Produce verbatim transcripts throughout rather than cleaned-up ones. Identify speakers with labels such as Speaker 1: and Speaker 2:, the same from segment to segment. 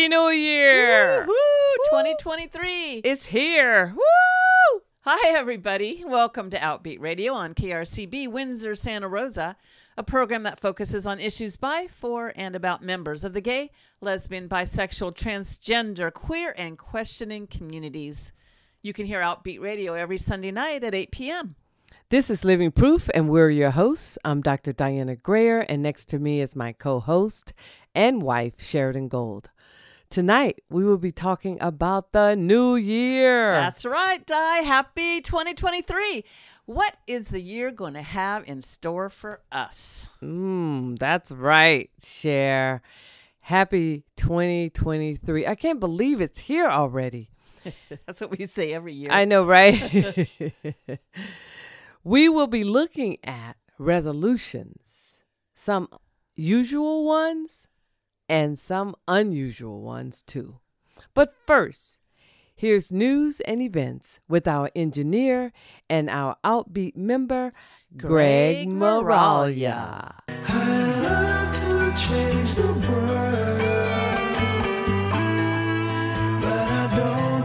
Speaker 1: New Year!
Speaker 2: Woo-hoo! twenty twenty-three.
Speaker 1: It's here. Woo!
Speaker 2: Hi, everybody. Welcome to Outbeat Radio on K R C B Windsor, Santa Rosa, a program that focuses on issues by, for, and about members of the gay, lesbian, bisexual, transgender, queer, and questioning communities. You can hear Outbeat Radio every Sunday night at eight p.m.
Speaker 1: This is Living Proof, and we're your hosts. I'm Doctor Diana Grayer, and next to me is my co-host and wife, Sheridan Gold. Tonight, we will be talking about the new year.
Speaker 2: That's right, Di. Happy twenty twenty-three. What is the year going to have in store for us?
Speaker 1: Mmm, that's right, Cher. Happy twenty twenty-three. I can't believe it's here already.
Speaker 2: That's what we say every year.
Speaker 1: I know, right? We will be looking at resolutions, some usual ones and some unusual ones too. But first, here's news and events with our engineer and our Outbeat member, Greg, Greg Moralia.
Speaker 3: I love to change the world, but I don't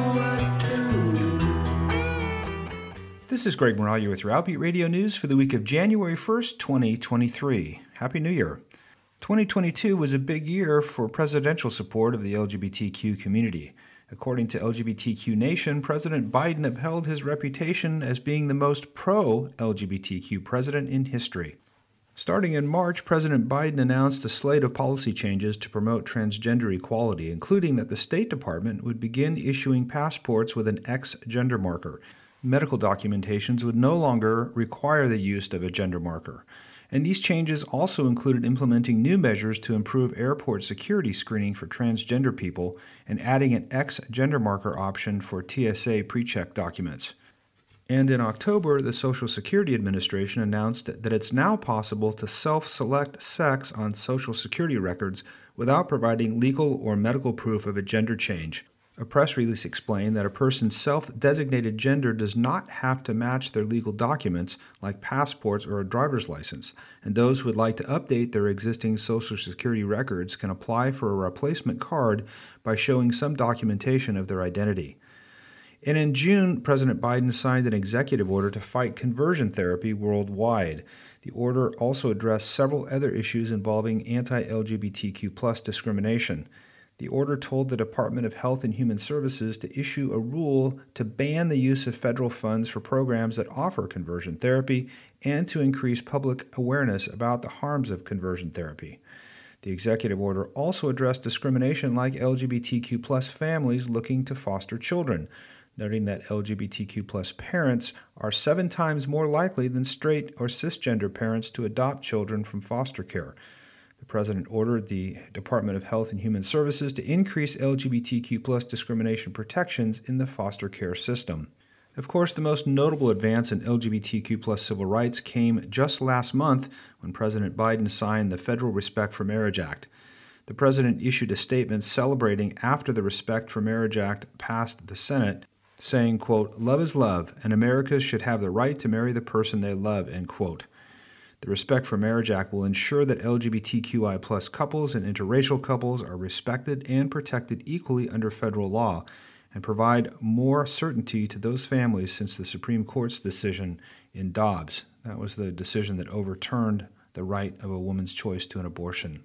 Speaker 3: know what to do.
Speaker 4: This is Greg Moralia with your Outbeat Radio News for the week of January first, twenty twenty-three. Happy New Year. twenty twenty-two was a big year for presidential support of the L G B T Q community. According to L G B T Q Nation, President Biden upheld his reputation as being the most pro-L G B T Q president in history. Starting in March, President Biden announced a slate of policy changes to promote transgender equality, including that the State Department would begin issuing passports with an X gender marker. Medical documentations would no longer require the use of a gender marker. And these changes also included implementing new measures to improve airport security screening for transgender people and adding an X gender marker option for T S A pre-check documents. And in October, the Social Security Administration announced that it's now possible to self-select sex on Social Security records without providing legal or medical proof of a gender change. A press release explained that a person's self-designated gender does not have to match their legal documents like passports or a driver's license, and those who would like to update their existing Social Security records can apply for a replacement card by showing some documentation of their identity. And in June, President Biden signed an executive order to fight conversion therapy worldwide. The order also addressed several other issues involving anti-L G B T Q plus discrimination. The order told the Department of Health and Human Services to issue a rule to ban the use of federal funds for programs that offer conversion therapy and to increase public awareness about the harms of conversion therapy. The executive order also addressed discrimination like L G B T Q plus families looking to foster children, noting that L G B T Q plus parents are seven times more likely than straight or cisgender parents to adopt children from foster care. The president ordered the Department of Health and Human Services to increase L G B T Q plus discrimination protections in the foster care system. Of course, the most notable advance in L G B T Q plus civil rights came just last month when President Biden signed the Federal Respect for Marriage Act. The president issued a statement celebrating after the Respect for Marriage Act passed the Senate, saying, quote, "Love is love, and Americans should have the right to marry the person they love," end quote. The Respect for Marriage Act will ensure that L G B T Q I plus couples and interracial couples are respected and protected equally under federal law and provide more certainty to those families since the Supreme Court's decision in Dobbs. That was the decision that overturned the right of a woman's choice to an abortion.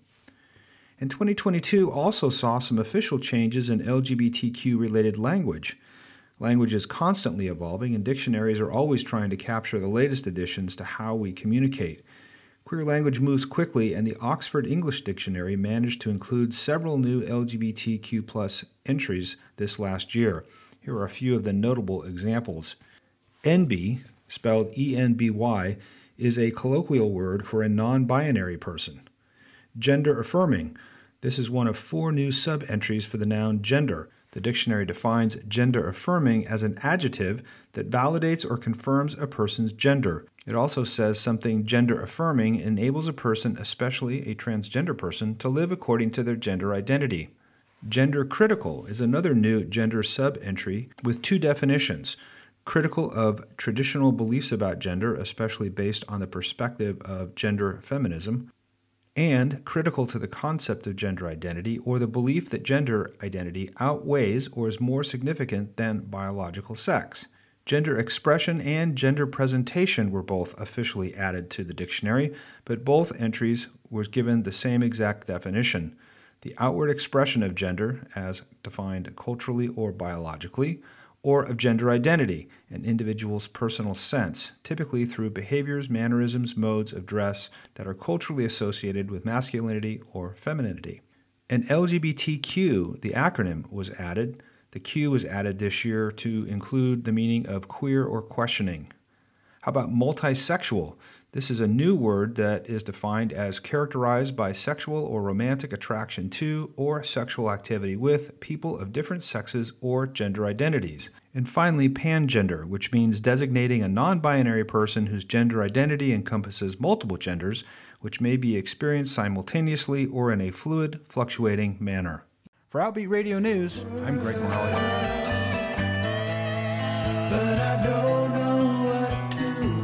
Speaker 4: And twenty twenty-two also saw some official changes in L G B T Q-related language. Language is constantly evolving, and dictionaries are always trying to capture the latest additions to how we communicate. Queer language moves quickly, and the Oxford English Dictionary managed to include several new L G B T Q plus entries this last year. Here are a few of the notable examples. N B, spelled E N B Y, is a colloquial word for a non-binary person. Gender affirming. This is one of four new sub-entries for the noun gender. The dictionary defines gender affirming as an adjective that validates or confirms a person's gender. It also says something gender affirming enables a person, especially a transgender person, to live according to their gender identity. Gender critical is another new gender sub-entry with two definitions. Critical of traditional beliefs about gender, especially based on the perspective of gender feminism, and critical to the concept of gender identity, or the belief that gender identity outweighs or is more significant than biological sex. Gender expression and gender presentation were both officially added to the dictionary, but both entries were given the same exact definition. The outward expression of gender, as defined culturally or biologically, or of gender identity, an individual's personal sense, typically through behaviors, mannerisms, modes of dress that are culturally associated with masculinity or femininity. And L G B T Q, the acronym, was added. The Q was added this year to include the meaning of queer or questioning. How about multisexual? This is a new word that is defined as characterized by sexual or romantic attraction to or sexual activity with people of different sexes or gender identities. And finally, pangender, which means designating a non-binary person whose gender identity encompasses multiple genders, which may be experienced simultaneously or in a fluid, fluctuating manner. For Outbeat Radio News, I'm Greg Morelli.
Speaker 3: But I don't know what to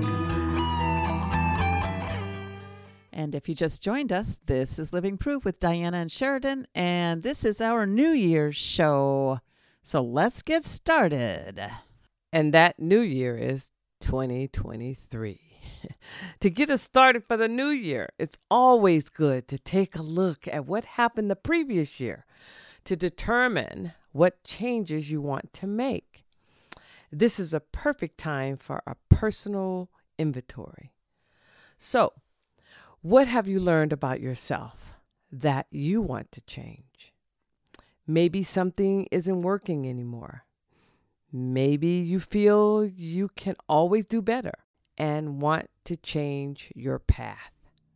Speaker 3: do.
Speaker 2: And if you just joined us, this is Living Proof with Diana and Sheridan, and this is our New Year's show. So let's get started.
Speaker 1: And that new year is twenty twenty-three. To get us started for the new year, it's always good to take a look at what happened the previous year to determine what changes you want to make. This is a perfect time for a personal inventory. So, what have you learned about yourself that you want to change? Maybe something isn't working anymore. Maybe you feel you can always do better and want to change your path.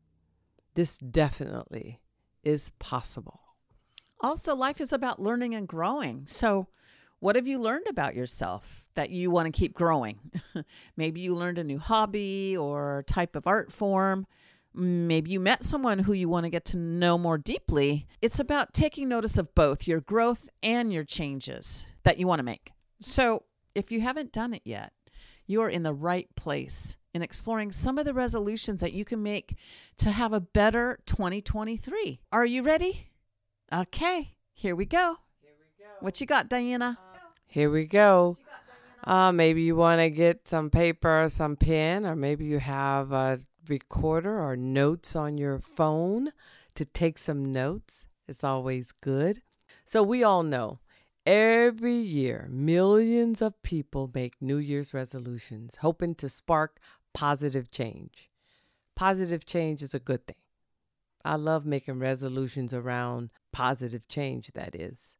Speaker 1: This definitely is possible.
Speaker 2: Also, life is about learning and growing. So what have you learned about yourself that you want to keep growing? Maybe you learned a new hobby or type of art form. Maybe you met someone who you want to get to know more deeply. It's about taking notice of both your growth and your changes that you want to make. So if you haven't done it yet, you are in the right place in exploring some of the resolutions that you can make to have a better twenty twenty-three. Are you ready? Okay, here we go.
Speaker 1: Here we go.
Speaker 2: What you got, Diana?
Speaker 1: Here we go. Uh, maybe you want to get some paper, some pen, or maybe you have a recorder or notes on your phone to take some notes. It's always good. So we all know every year, millions of people make New Year's resolutions, hoping to spark positive change. Positive change is a good thing. I love making resolutions around positive change, that is.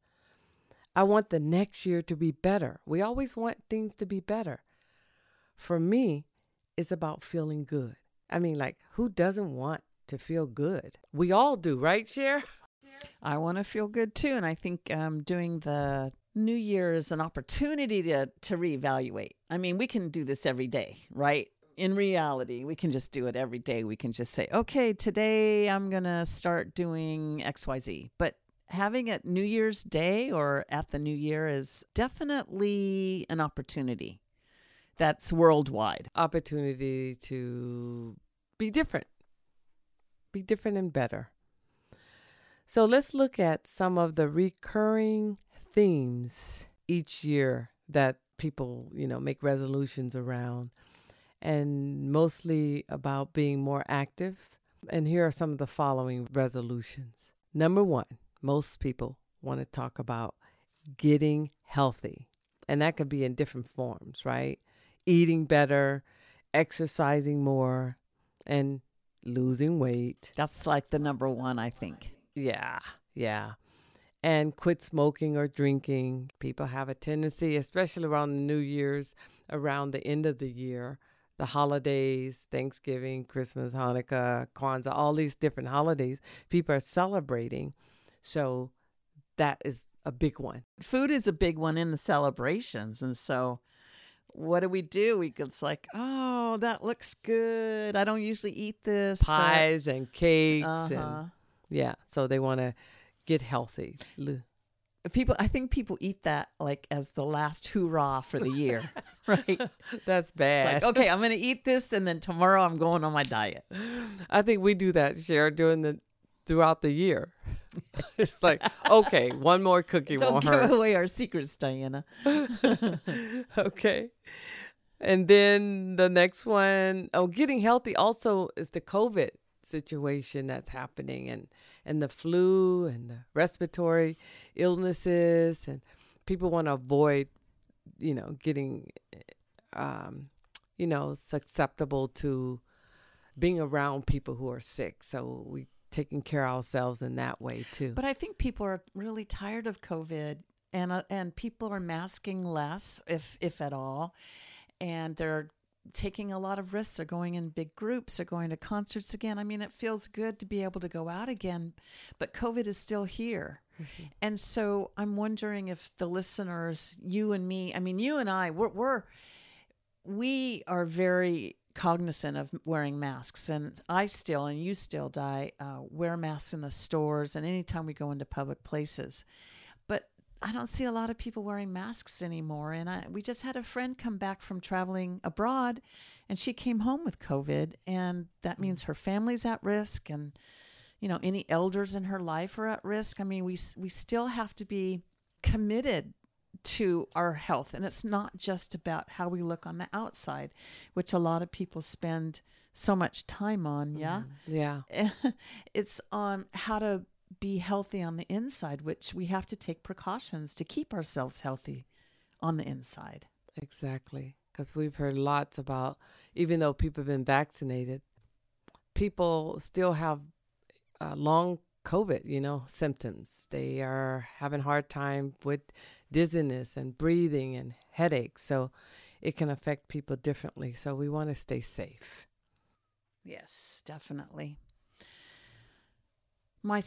Speaker 1: I want the next year to be better. We always want things to be better. For me, it's about feeling good. I mean, like, who doesn't want to feel good? We all do, right, Cher?
Speaker 2: I want to feel good too. And I think um, doing the New Year is an opportunity to, to reevaluate. I mean, we can do this every day, right? In reality, we can just do it every day. We can just say, okay, today I'm going to start doing X Y Z. But having it New Year's Day or at the New Year is definitely an opportunity that's worldwide.
Speaker 1: Opportunity to be different. Be different and better. So let's look at some of the recurring themes each year that people, you know, make resolutions around, and mostly about being more active. And here are some of the following resolutions. Number one, most people want to talk about getting healthy. And that could be in different forms, right? Eating better, exercising more, and losing weight.
Speaker 2: That's like the number one, I think.
Speaker 1: Yeah, yeah. And quit smoking or drinking. People have a tendency, especially around the New Year's, around the end of the year, the holidays, Thanksgiving, Christmas, Hanukkah, Kwanzaa, all these different holidays, people are celebrating. So that is a big one.
Speaker 2: Food is a big one in the celebrations. And so what do we do? We It's like, oh, that looks good. I don't usually eat this.
Speaker 1: Pies and cakes.
Speaker 2: Uh-huh.
Speaker 1: And yeah, so they want to get healthy.
Speaker 2: people, I think people eat that like as the last hoorah for the year, right?
Speaker 1: That's
Speaker 2: It's
Speaker 1: bad.
Speaker 2: like, okay, I'm going to eat this, and then tomorrow I'm going on my diet.
Speaker 1: I think we do that, Cher, during the throughout the year. It's like, okay, one more cookie
Speaker 2: Don't
Speaker 1: won't
Speaker 2: give
Speaker 1: hurt.
Speaker 2: away our secrets, Diana.
Speaker 1: Okay. And then the next one, oh, getting healthy also is the COVID situation that's happening, and, and the flu and the respiratory illnesses, and people want to avoid, you know, getting, um, you know, susceptible to being around people who are sick. So we taking care of ourselves in that way too.
Speaker 2: But I think people are really tired of COVID, and uh, and people are masking less, if if at all, and they're taking a lot of risks. They're going in big groups. They're going to concerts again. I mean, it feels good to be able to go out again, but COVID is still here. Mm-hmm. And so I'm wondering if the listeners, you and me, I mean, you and I, we're, we're we are very cognizant of wearing masks, and I still, and you still, Di, uh, wear masks in the stores and anytime we go into public places. But I don't see a lot of people wearing masks anymore. And I, we just had a friend come back from traveling abroad, and she came home with COVID, and that means her family's at risk, and you know, any elders in her life are at risk. I mean, we we still have to be committed to our health, and it's not just about how we look on the outside, which a lot of people spend so much time on. Yeah.
Speaker 1: Yeah.
Speaker 2: It's on how to be healthy on the inside, which we have to take precautions to keep ourselves healthy on the inside.
Speaker 1: Exactly. Because we've heard lots about, even though people have been vaccinated, people still have uh, long COVID, you know, symptoms. They are having a hard time with dizziness and breathing and headaches. So it can affect people differently. So we want to stay safe.
Speaker 2: Yes, definitely. My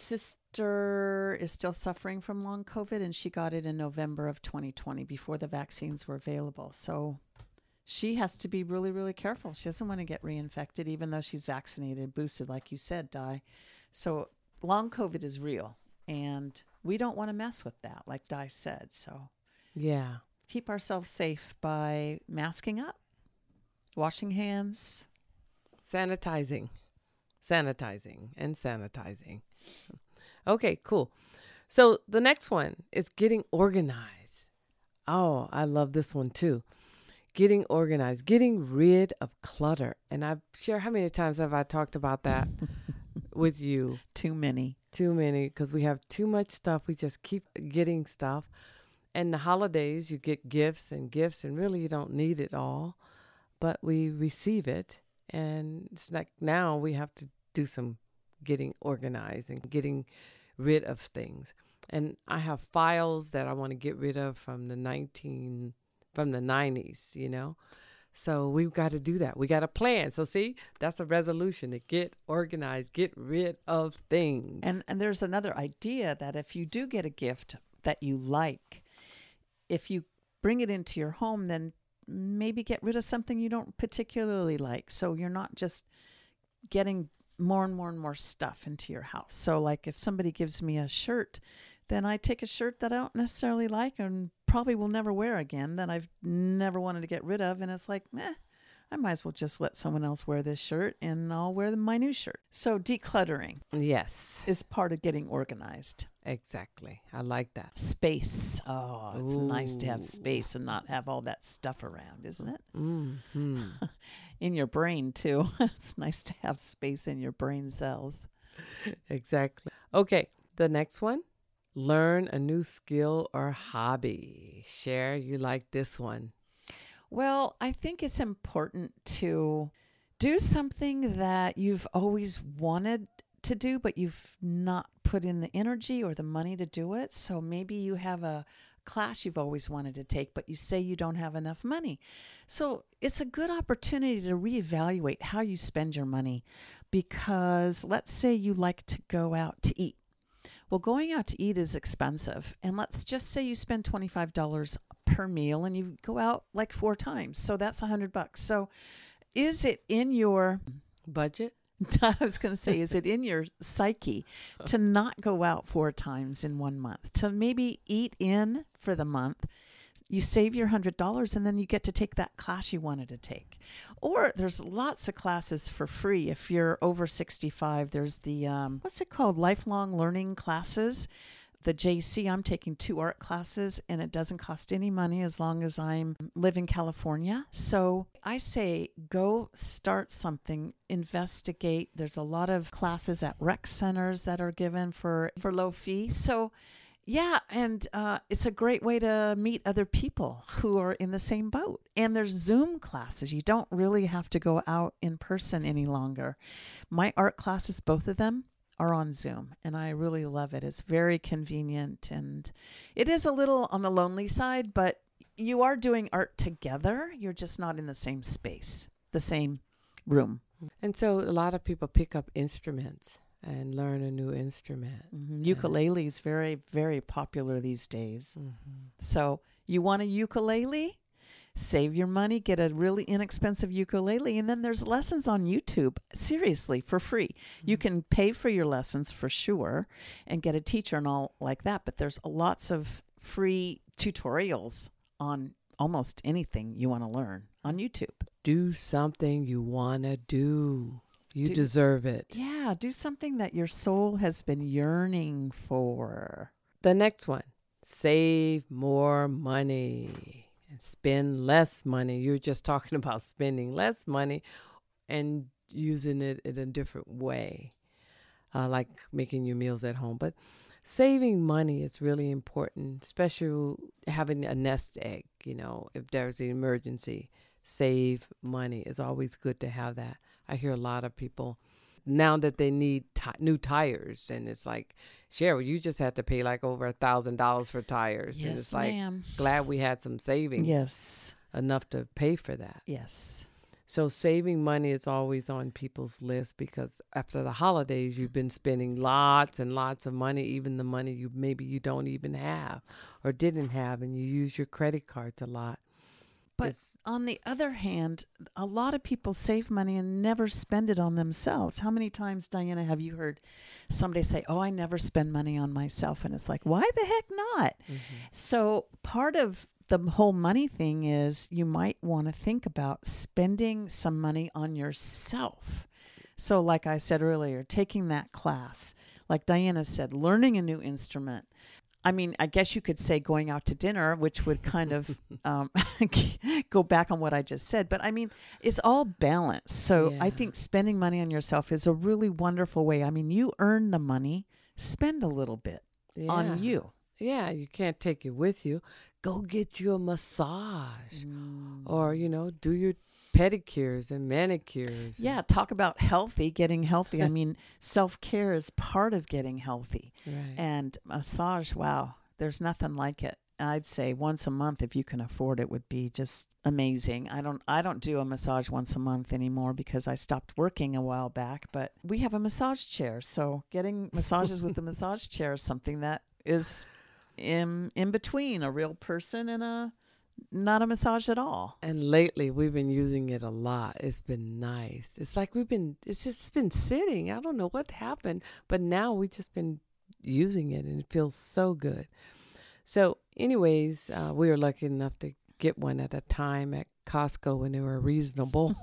Speaker 2: sister is still suffering from long COVID, and she got it in November of twenty twenty before the vaccines were available. So she has to be really, really careful. She doesn't want to get reinfected, even though she's vaccinated, boosted, like you said, Di. So long COVID is real, and we don't want to mess with that, like Di said. So
Speaker 1: Yeah.
Speaker 2: keep ourselves safe by masking up, washing hands.
Speaker 1: Sanitizing, sanitizing, and sanitizing. Okay, cool. So the next one is getting organized. Oh, I love this one too. Getting organized, getting rid of clutter. And I've shared, how many times have I talked about that with you?
Speaker 2: Too many.
Speaker 1: Too many, because we have too much stuff. We just keep getting stuff. And the holidays, you get gifts and gifts, and really you don't need it all, but we receive it. And it's like now we have to do some getting organized and getting rid of things. And I have files that I want to get rid of from the nineteen from the nineties, you know. So we've got to do that. We got a plan. So see, that's a resolution to get organized, get rid of things.
Speaker 2: And and there's another idea that if you do get a gift that you like, if you bring it into your home, then maybe get rid of something you don't particularly like. So you're not just getting more and more and more stuff into your house. So like if somebody gives me a shirt, then I take a shirt that I don't necessarily like and probably will never wear again, that I've never wanted to get rid of. And it's like, eh, I might as well just let someone else wear this shirt and I'll wear my new shirt. So decluttering
Speaker 1: yes,
Speaker 2: is part of getting organized.
Speaker 1: exactly. I like that.
Speaker 2: Space. Oh, it's nice to have
Speaker 1: Ooh.
Speaker 2: space and not have all that stuff around, isn't it?
Speaker 1: Mm-hmm.
Speaker 2: In your brain, too. It's nice to have space in your brain cells.
Speaker 1: Exactly. Okay, the next one. Learn a new skill or hobby. Cher, you like this one.
Speaker 2: Well, I think it's important to do something that you've always wanted to do, but you've not put in the energy or the money to do it. So maybe you have a class you've always wanted to take, but you say you don't have enough money. So it's a good opportunity to reevaluate how you spend your money, because let's say you like to go out to eat. Well, going out to eat is expensive. And let's just say you spend twenty-five dollars per meal and you go out like four times. So that's a hundred bucks. So is it in your
Speaker 1: Budget?
Speaker 2: I was going to say, is it in your psyche to not go out four times in one month, to maybe eat in for the month? You save your one hundred dollars and then you get to take that class you wanted to take. Or there's lots of classes for free. If you're over sixty-five, there's the, um, what's it called? Lifelong learning classes. The J C, I'm taking two art classes and it doesn't cost any money as long as I live in California. So I say go start something, investigate. There's a lot of classes at rec centers that are given for, for low fee. So yeah, and uh, it's a great way to meet other people who are in the same boat. And there's Zoom classes. You don't really have to go out in person any longer. My art classes, both of them, are on Zoom, and I really love it. It's very convenient, and it is a little on the lonely side, but you are doing art together. You're just not in the same space, the same room.
Speaker 1: And so a lot of people pick up instruments and learn a new instrument.
Speaker 2: Mm-hmm. Ukulele is very, very popular these days. Mm-hmm. So you want a ukulele? Save your money, get a really inexpensive ukulele, and then there's lessons on YouTube, seriously, for free. Mm-hmm. You can pay for your lessons for sure and get a teacher and all like that, but there's lots of free tutorials on almost anything you want to learn on YouTube.
Speaker 1: Do something you want to do. You
Speaker 2: do,
Speaker 1: deserve it.
Speaker 2: Yeah, do something that your soul has been yearning for.
Speaker 1: The next one, save more money and spend less money. You're just talking about spending less money and using it in a different way, uh, like making your meals at home. But saving money is really important, especially having a nest egg. You know, if there's an emergency, save money. It's always good to have that. I hear a lot of people now that they need t- new tires, and it's like, Cheryl, you just had to pay like over a thousand dollars for tires.
Speaker 2: Yes,
Speaker 1: and it's like,
Speaker 2: ma'am.
Speaker 1: glad we had some savings.
Speaker 2: Yes.
Speaker 1: Enough to pay for that.
Speaker 2: Yes.
Speaker 1: So saving money is always on people's list, because after the holidays, you've been spending lots and lots of money, even the money you maybe you don't even have or didn't have, and you use your credit cards a lot.
Speaker 2: But
Speaker 1: It's,
Speaker 2: on the other hand, a lot of people save money and never spend it on themselves. How many times, Diana, have you heard somebody say, oh, I never spend money on myself? And it's like, why the heck not? Mm-hmm. So part of the whole money thing is you might want to think about spending some money on yourself. So like I said earlier, taking that class, like Diana said, learning a new instrument. I mean, I guess you could say going out to dinner, which would kind of um, go back on what I just said. But I mean, it's all balanced. So
Speaker 1: Yeah.
Speaker 2: I think spending money on yourself is a really wonderful way. I mean, you earn the money, spend a little bit
Speaker 1: yeah.
Speaker 2: on you.
Speaker 1: Yeah, you can't take it with you. Go get you a massage
Speaker 2: Mm.
Speaker 1: or, you know, do your pedicures and manicures.
Speaker 2: Yeah, talk about healthy, getting healthy. I mean, self-care is part of getting healthy.
Speaker 1: Right.
Speaker 2: And massage, wow, there's nothing like it. I'd say once a month, if you can afford it, would be just amazing. I don't I don't do a massage once a month anymore because I stopped working a while back, but we have a massage chair. So getting massages with the massage chair is something that is in in between a real person and a not a massage at all.
Speaker 1: And lately we've been using it a lot. It's been nice. It's like we've been, it's just been sitting. I don't know what happened, but now we've just been using it and it feels so good. So anyways, uh, we were lucky enough to get one at a time at Costco when they were reasonable.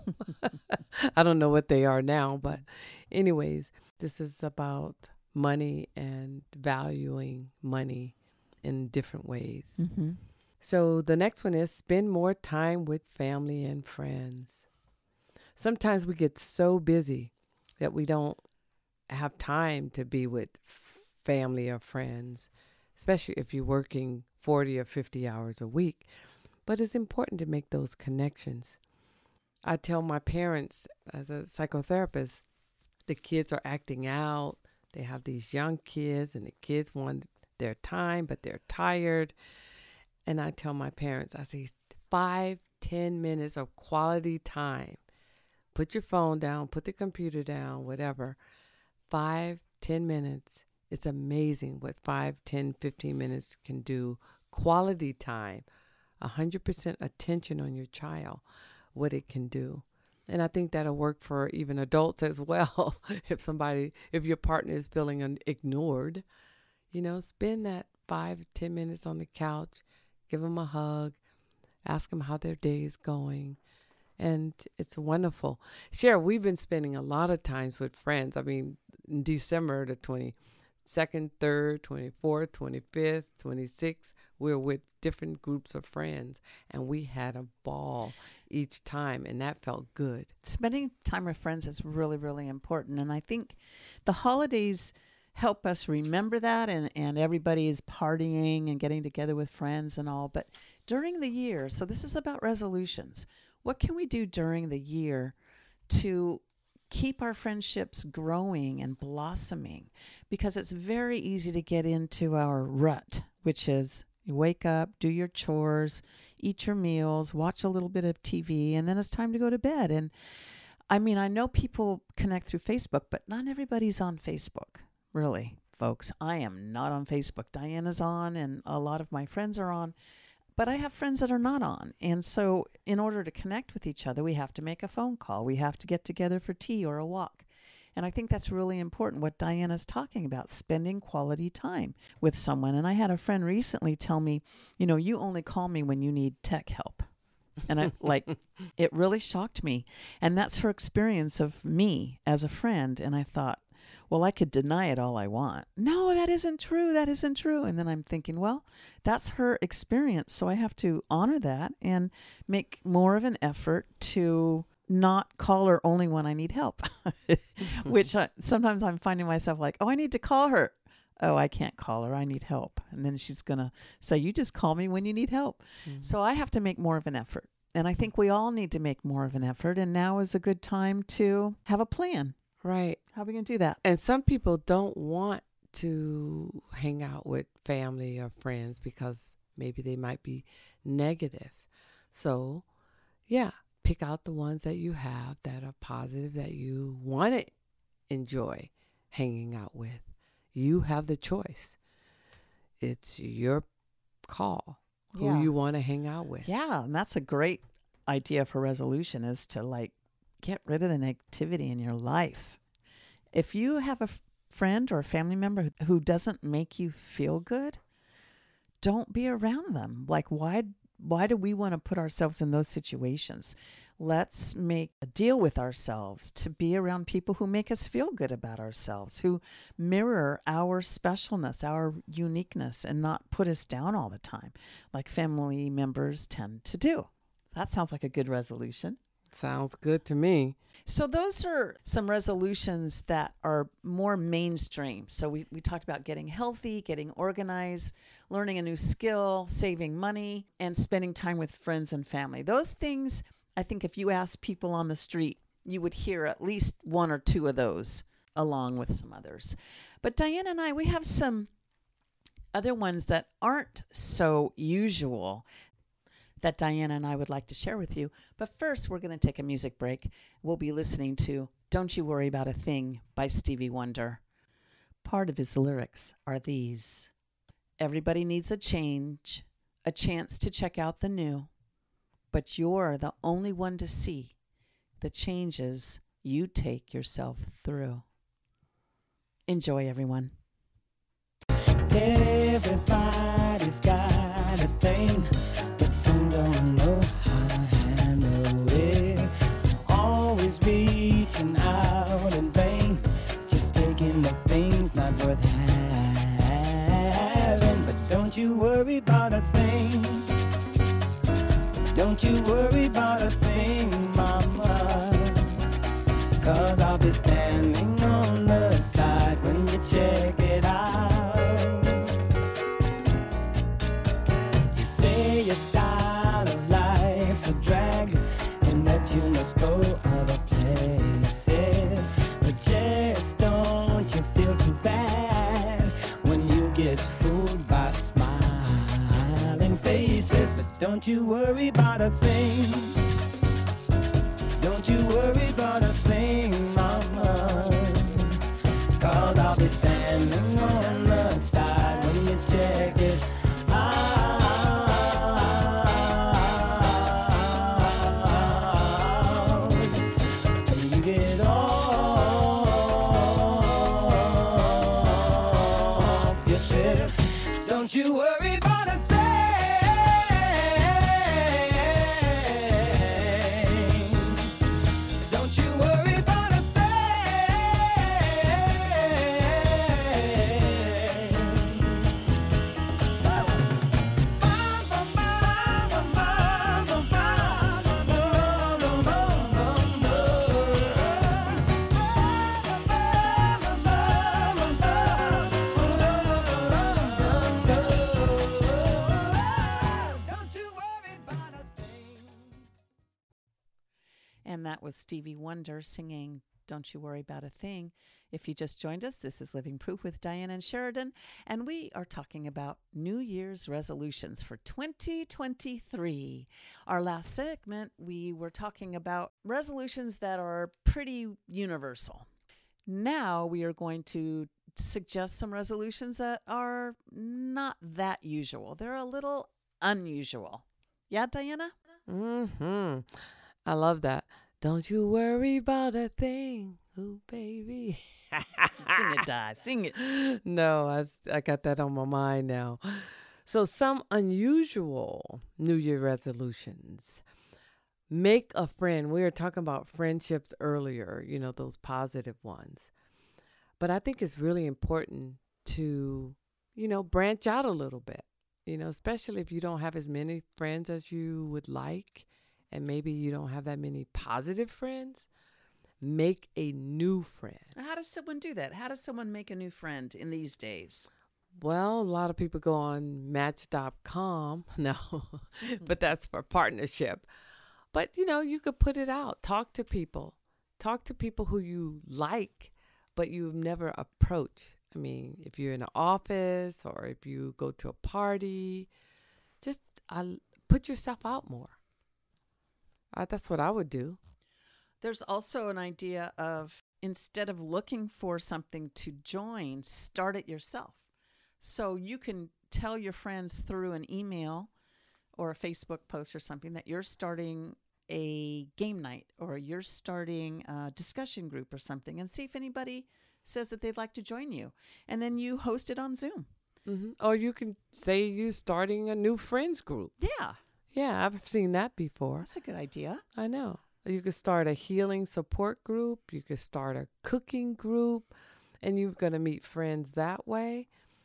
Speaker 1: I don't know what they are now, but anyways, this is about money and valuing money in different ways.
Speaker 2: Mm-hmm.
Speaker 1: So the next one is spend more time with family and friends. Sometimes we get so busy that we don't have time to be with f- family or friends, especially if you're working forty or fifty hours a week. But it's important to make those connections. I tell my parents as a psychotherapist, the kids are acting out. They have these young kids and the kids want their time, but they're tired. And I tell my parents, I say, five, ten minutes of quality time. Put your phone down, put the computer down, whatever. Five, ten minutes. It's amazing what five, ten, fifteen minutes can do. Quality time, one hundred percent attention on your child, what it can do. And I think that'll work for even adults as well. If somebody, if your partner is feeling un- ignored, you know, spend that five, ten minutes on the couch, give them a hug, ask them how their day is going. And it's wonderful. Cheryl, we've been spending a lot of times with friends. I mean, in December, the twenty-second, third, twenty-fourth, twenty-fifth, twenty-sixth, we're with different groups of friends. And we had a ball each time, and that felt good.
Speaker 2: Spending time with friends is really, really important. And I think the holidays help us remember that, and, and everybody is partying and getting together with friends and all. But during the year, so this is about resolutions. What can we do during the year to keep our friendships growing and blossoming? Because it's very easy to get into our rut, which is you wake up, do your chores, eat your meals, watch a little bit of T V, and then it's time to go to bed. And I mean, I know people connect through Facebook, but not everybody's on Facebook, really, folks. I am not on Facebook. Diana's on, and a lot of my friends are on. But I have friends that are not on. And so in order to connect with each other, we have to make a phone call. We have to get together for tea or a walk. And I think that's really important, what Diana's talking about, spending quality time with someone. And I had a friend recently tell me, you know, you only call me when you need tech help. And I like, it really shocked me. And that's her experience of me as a friend. And I thought, well, I could deny it all I want. No, that isn't true. That isn't true. And then I'm thinking, well, that's her experience. So I have to honor that and make more of an effort to not call her only when I need help, which I, sometimes I'm finding myself like, oh, I need to call her. Oh, I can't call her. I need help. And then she's going to say, you just call me when you need help. Mm-hmm. So I have to make more of an effort. And I think we all need to make more of an effort. And now is a good time to have a plan.
Speaker 1: Right.
Speaker 2: How are we going to do that?
Speaker 1: And some people don't want to hang out with family or friends because maybe they might be negative. So, yeah, pick out the ones that you have that are positive, that you want to enjoy hanging out with. You have the choice. It's your call who
Speaker 2: Yeah.
Speaker 1: you want to hang out with.
Speaker 2: Yeah, and that's a great idea for resolution, is to like get rid of the negativity in your life. If you have a f- friend or a family member who doesn't make you feel good, don't be around them. Like, why why do we want to put ourselves in those situations? Let's make a deal with ourselves to be around people who make us feel good about ourselves, who mirror our specialness, our uniqueness, and not put us down all the time, like family members tend to do. That sounds like a good resolution.
Speaker 1: Sounds good to me.
Speaker 2: So those are some resolutions that are more mainstream. So we, we talked about getting healthy, getting organized, learning a new skill, saving money, and spending time with friends and family. Those things, I think if you ask people on the street, you would hear at least one or two of those along with some others. But Diana and I, we have some other ones that aren't so usual that Diana and I would like to share with you. But first, we're going to take a music break. We'll be listening to Don't You Worry About a Thing by Stevie Wonder. Part of his lyrics are these: everybody needs a change, a chance to check out the new, but you're the only one to see the changes you take yourself through. Enjoy, everyone.
Speaker 3: Everybody's got a thing, but some don't know how to handle it. Always reaching out in vain, just taking the things not worth having. But don't you worry about a thing. Don't you worry about a thing, mama, 'cause I'll be standing on the side when you check it out. You say your style of life's a drag and that you must go other places, but just don't you feel too bad when you get fooled by smiling faces. But don't you worry about a thing. Don't you worry about a thing, mama, 'cause I'll be standing on the side when you check it out. Don't you worry about a thing. Don't you worry about a
Speaker 2: And that was Stevie Wonder singing Don't You Worry About a Thing. If you just joined us, this is Living Proof with Diane and Sheridan, and we are talking about New Year's resolutions for twenty twenty-three. Our last segment, we were talking about resolutions that are pretty universal. Now we are going to suggest some resolutions that are not that usual. They're a little unusual. Yeah, Diana?
Speaker 1: Mm-hmm. I love that. Don't you worry about a thing, ooh, baby.
Speaker 2: Sing it, Di. Sing it.
Speaker 1: No, I, s- I got that on my mind now. So some unusual New Year resolutions. Make a friend. We were talking about friendships earlier, you know, those positive ones. But I think it's really important to, you know, branch out a little bit, you know, especially if you don't have as many friends as you would like, and maybe you don't have that many positive friends. Make a new friend.
Speaker 2: How does someone do that? How does someone make a new friend in these days?
Speaker 1: Well, a lot of people go on match dot com. No, but that's for partnership. But, you know, you could put it out. Talk to people. Talk to people who you like, but you've never approached. I mean, if you're in an office or if you go to a party, just uh, put yourself out more. Uh, that's what I would do.
Speaker 2: There's also an idea of instead of looking for something to join, start it yourself. So you can tell your friends through an email or a Facebook post or something that you're starting a game night or you're starting a discussion group or something, and see if anybody says that they'd like to join you. And then you host it on Zoom.
Speaker 1: Mm-hmm. Or you can say you're starting a new friends group.
Speaker 2: Yeah,
Speaker 1: Yeah, I've seen that before.
Speaker 2: that's a good idea.
Speaker 1: I know. You could start a healing support group. You could start a cooking group, and you're going to meet friends that way.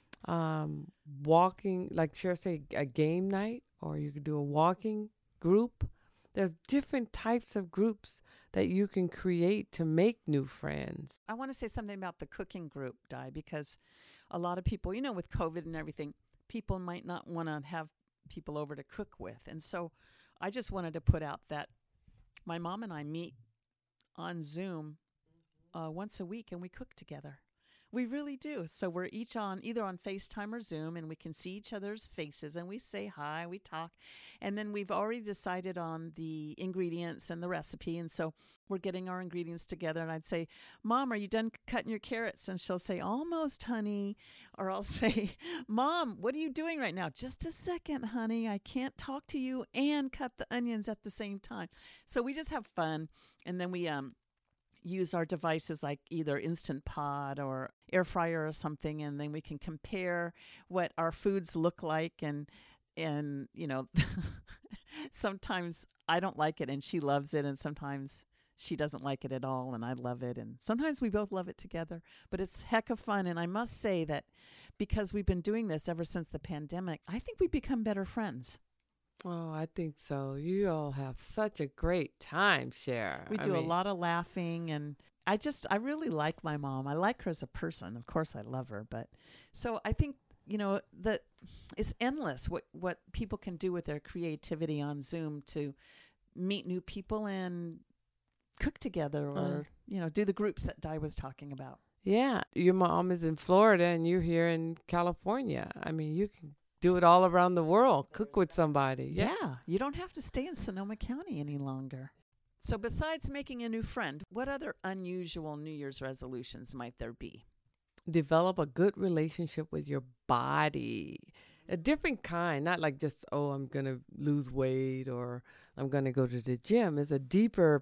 Speaker 1: Um, walking, like Cher say, a game night, or you could do a walking group. There's different types of groups that you can create to make new friends.
Speaker 2: I want to say something about the cooking group, Di, because a lot of people, you know, with COVID and everything, people might not want to have people over to cook with. And so I just wanted to put out that my mom and I meet on Zoom uh, once a week, and we cook together. We really do. So we're each on either on FaceTime or Zoom, and we can see each other's faces, and we say hi, we talk. And then we've already decided on the ingredients and the recipe. And so we're getting our ingredients together, and I'd say, Mom, are you done cutting your carrots? And she'll say, almost, honey. Or I'll say, Mom, what are you doing right now? Just a second, honey. I can't talk to you and cut the onions at the same time. So we just have fun. And then we um use our devices like either Instant Pot or air fryer or something, and then we can compare what our foods look like. And and you know, sometimes I don't like it and she loves it, and sometimes she doesn't like it at all and I love it, and sometimes we both love it together. But it's heck of fun. And I must say that because we've been doing this ever since the pandemic, I think we've become better friends.
Speaker 1: Oh, I think so. You all have such a great time, Cher.
Speaker 2: We
Speaker 1: I
Speaker 2: do a
Speaker 1: mean,
Speaker 2: lot of laughing, and I just, I really like my mom. I like her as a person. Of course, I love her. But so I think, you know, that it's endless what, what people can do with their creativity on Zoom to meet new people and cook together, or,
Speaker 1: Uh.
Speaker 2: you know, do the groups that Di was talking about.
Speaker 1: Yeah, your mom is in Florida and you're here in California. I mean, you can do it all around the world. Cook with somebody.
Speaker 2: Yeah. You don't have to stay in Sonoma County any longer. So besides making a new friend, what other unusual New Year's resolutions might there be?
Speaker 1: Develop a good relationship with your body. A different kind, not like just, oh, I'm going to lose weight or I'm going to go to the gym. It's a deeper,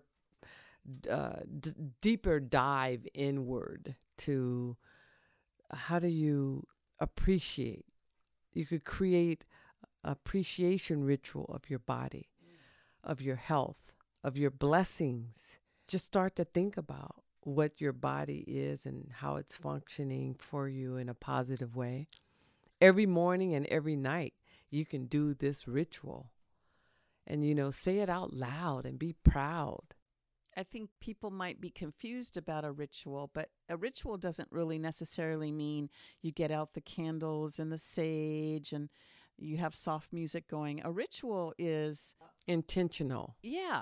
Speaker 1: uh, d- deeper dive inward to how do you appreciate You could create appreciation ritual of your body, of your health, of your blessings. Just start to think about what your body is and how it's functioning for you in a positive way. Every morning and every night, you can do this ritual. And, you know, say it out loud and be proud.
Speaker 2: I think people might be confused about a ritual, but a ritual doesn't really necessarily mean you get out the candles and the sage and you have soft music going. A ritual is
Speaker 1: Intentional.
Speaker 2: Yeah.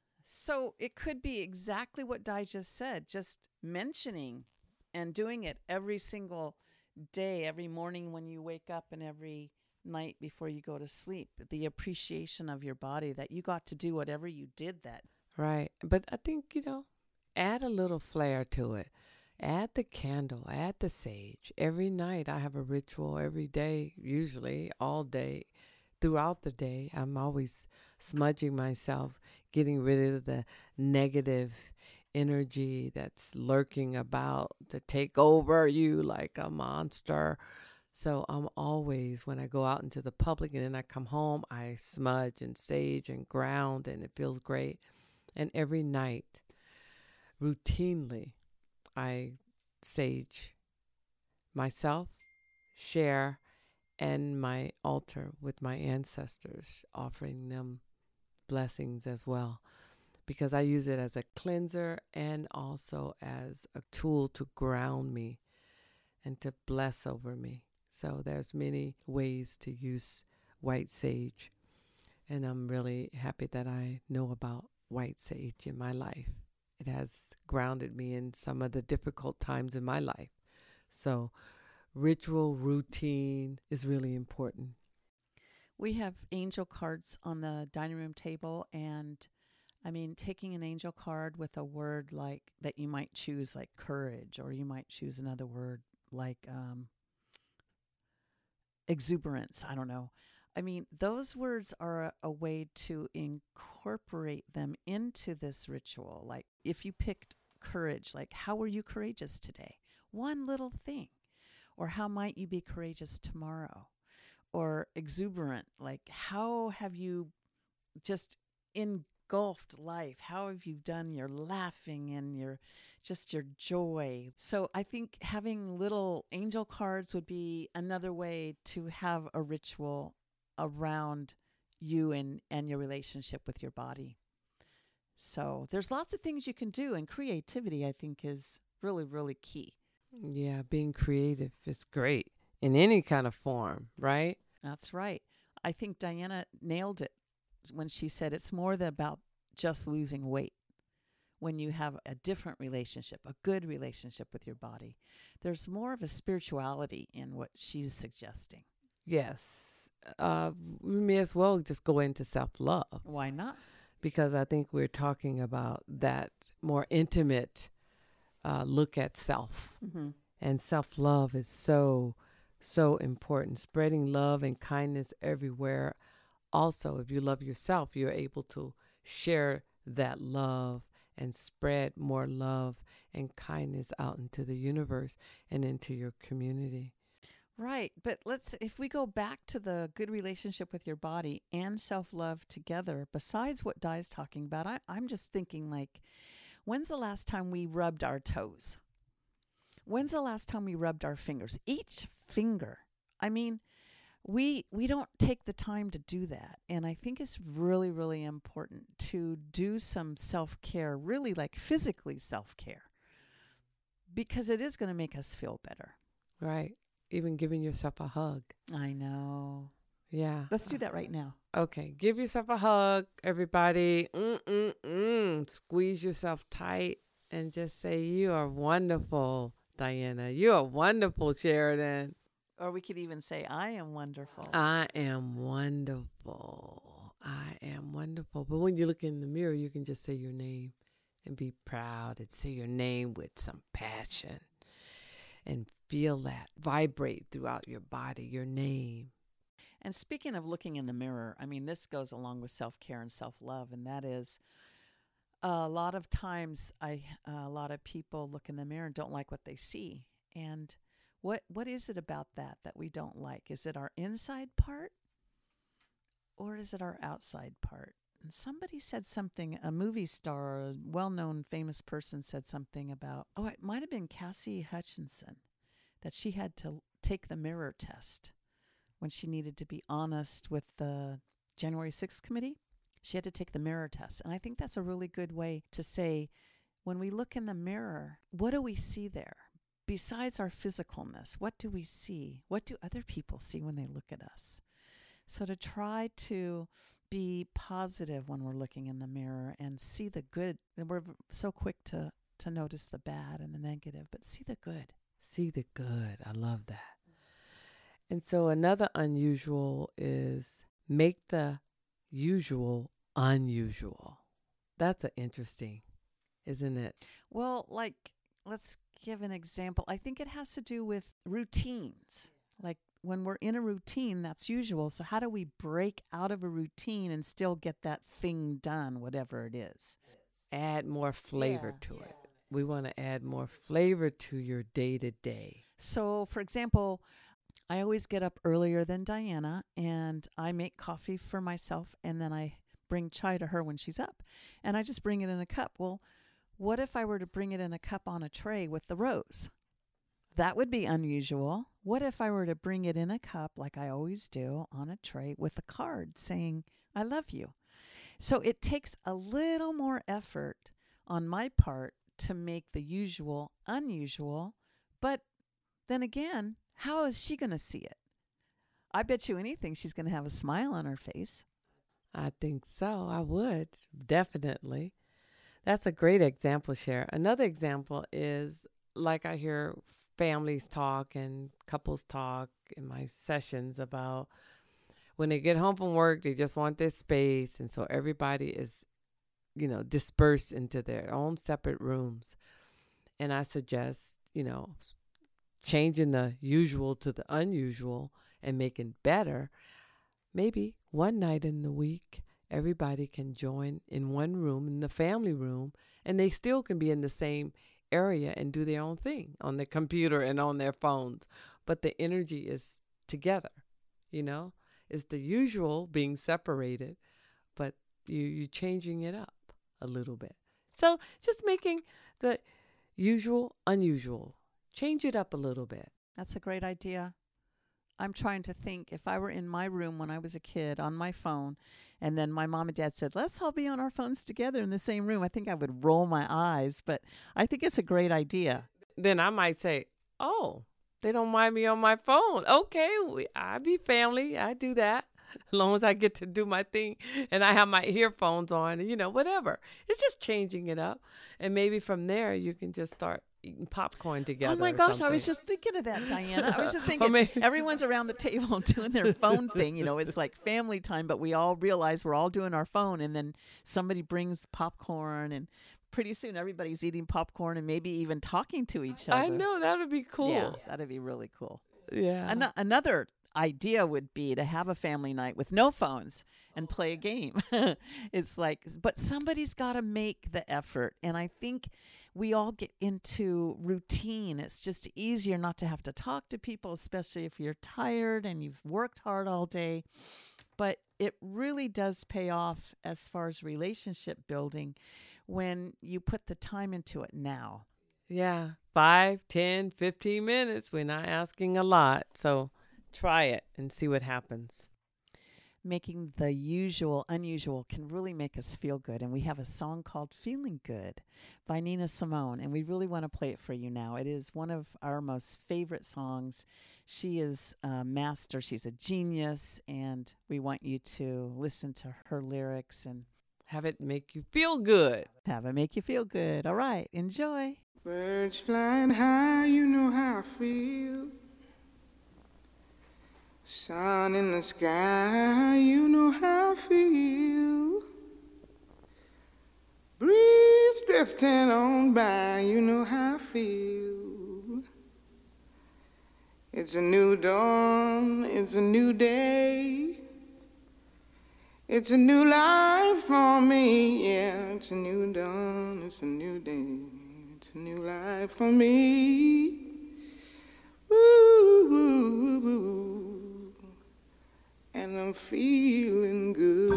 Speaker 2: So it could be exactly what Di just said, just mentioning and doing it every single day, every morning when you wake up and every night before you go to sleep. The appreciation of your body that you got to do whatever you did that.
Speaker 1: Right. But I think, you know, add a little flair to it. Add the candle, add the sage. Every night I have a ritual every day, usually all day. Throughout the day, I'm always smudging myself, getting rid of the negative energy that's lurking about to take over you like a monster. So I'm always, when I go out into the public and then I come home, I smudge and sage and ground, and it feels great. And every night, routinely, I sage myself, share, and my altar with my ancestors, offering them blessings as well, because I use it as a cleanser and also as a tool to ground me and to bless over me. So there's many ways to use white sage, and I'm really happy that I know about white sage in my life. It has grounded me in some of the difficult times in my life. So ritual routine is really important.
Speaker 2: We have angel cards on the dining room table, and I mean, taking an angel card with a word like that you might choose, like courage, or you might choose another word like um, exuberance. I don't know. I mean, those words are a, a way to incorporate them into this ritual. Like if you picked courage, like how were you courageous today? One little thing. Or how might you be courageous tomorrow? Or exuberant, like how have you just engulfed life? How have you done your laughing and your just your joy? So I think having little angel cards would be another way to have a ritual around you and, and your relationship with your body. So there's lots of things you can do, and creativity, I think, is really, really key.
Speaker 1: Yeah, being creative is great in any kind of form, right?
Speaker 2: That's right. I think Diana nailed it when she said it's more than about just losing weight. When you have a different relationship, a good relationship with your body, there's more of a spirituality in what she's suggesting.
Speaker 1: Yes. Uh, we may as well just go into self-love.
Speaker 2: Why not?
Speaker 1: Because I think we're talking about that more intimate uh, look at self.
Speaker 2: Mm-hmm.
Speaker 1: And self-love is so, so important. Spreading love and kindness everywhere. Also, if you love yourself, you're able to share that love and spread more love and kindness out into the universe and into your community.
Speaker 2: Right. But let's, if we go back to the good relationship with your body and self-love together, besides what Di's talking about, I, I'm just thinking like, when's the last time we rubbed our toes? When's the last time we rubbed our fingers? Each finger. I mean, we we don't take the time to do that. And I think it's really, really important to do some self-care, really like physically self-care, because it is going to make us feel better.
Speaker 1: Right. Even giving yourself a hug.
Speaker 2: I know.
Speaker 1: Yeah.
Speaker 2: Let's do that right now.
Speaker 1: Okay. Give yourself a hug, everybody. Mm-mm-mm. Squeeze yourself tight and just say, you are wonderful, Diana. You are wonderful, Sheridan.
Speaker 2: Or we could even say, I am wonderful.
Speaker 1: I am wonderful. I am wonderful. But when you look in the mirror, you can just say your name and be proud and say your name with some passion and feel that vibrate throughout your body, your name.
Speaker 2: And speaking of looking in the mirror, I mean, this goes along with self-care and self-love, and that is a lot of times I, uh, a lot of people look in the mirror and don't like what they see. And What what is it about that that we don't like? Is it our inside part or is it our outside part? And somebody said something, a movie star, a well-known famous person said something about, oh, it might have been Cassie Hutchinson, that she had to take the mirror test when she needed to be honest with the January sixth committee. She had to take the mirror test. And I think that's a really good way to say, when we look in the mirror, what do we see there? Besides our physicalness, what do we see? What do other people see when they look at us? So to try to be positive when we're looking in the mirror and see the good. And we're so quick to, to notice the bad and the negative, but see the good.
Speaker 1: See the good. I love that. And so another unusual is make the usual unusual. That's an interesting, isn't it?
Speaker 2: Well, like, let's give an example. I think it has to do with routines. Like when we're in a routine, that's usual. So how do we break out of a routine and still get that thing done, whatever it is?
Speaker 1: Add more flavor
Speaker 2: Yeah.
Speaker 1: to it. We want to add more flavor to your day-to-day.
Speaker 2: So, for example, I always get up earlier than Diana, and I make coffee for myself, and then I bring chai to her when she's up, and I just bring it in a cup. Well, what if I were to bring it in a cup on a tray with the rose? That would be unusual. What if I were to bring it in a cup, like I always do, on a tray with a card saying, I love you? So it takes a little more effort on my part to make the usual unusual, but then again, how is she going to see it? I bet you anything she's going to have a smile on her face.
Speaker 1: I think so. I would, definitely. That's a great example, Cher. Another example is, like I hear families talk and couples talk in my sessions about when they get home from work, they just want their space. And so everybody is, you know, dispersed into their own separate rooms. And I suggest, you know, changing the usual to the unusual and making better. Maybe one night in the week, everybody can join in one room, in the family room, and they still can be in the same area and do their own thing on their computer and on their phones. But the energy is together, you know? It's the usual being separated, but you, you're changing it up a little bit. So just making the usual unusual. Change it up a little bit.
Speaker 2: That's a great idea. I'm trying to think, if I were in my room when I was a kid on my phone, and then my mom and dad said, let's all be on our phones together in the same room, I think I would roll my eyes, but I think it's a great idea.
Speaker 1: Then I might say, oh, they don't mind me on my phone. Okay, we, I be family. I do that as long as I get to do my thing and I have my earphones on, and, you know, whatever. It's just changing it up. And maybe from there you can just start eating popcorn together.
Speaker 2: Oh my
Speaker 1: or
Speaker 2: gosh,
Speaker 1: something.
Speaker 2: I was just thinking of that, Diana. I was just
Speaker 1: Or
Speaker 2: thinking,
Speaker 1: maybe-
Speaker 2: everyone's around the table doing their phone thing. You know, it's like family time, but we all realize we're all doing our phone, and then somebody brings popcorn, and pretty soon everybody's eating popcorn and maybe even talking to each other.
Speaker 1: I know, that would be cool.
Speaker 2: Yeah, that'd be really cool.
Speaker 1: Yeah.
Speaker 2: An- another idea would be to have a family night with no phones and play a game. It's like, but somebody's got to make the effort. And I think we all get into routine. It's just easier not to have to talk to people, especially if you're tired and you've worked hard all day. But it really does pay off as far as relationship building when you put the time into it now.
Speaker 1: Yeah, five, ten, fifteen minutes. We're not asking a lot. So try it and see what happens.
Speaker 2: Making the usual unusual can really make us feel good. And we have a song called Feeling Good by Nina Simone, and we really want to play it for you now. It is one of our most favorite songs. She is a master. She's a genius, and we want you to listen to her lyrics and
Speaker 1: Have it make you feel good.
Speaker 2: have it make you feel good. All right, enjoy.
Speaker 5: Birds flying high, you know how I feel. Sun in the sky, you know how I feel. Breeze drifting on by, you know how I feel. It's a new dawn, it's a new day. It's a new life for me, yeah. It's a new dawn, it's a new day. It's a new life for me. Woo! and I'm feeling good.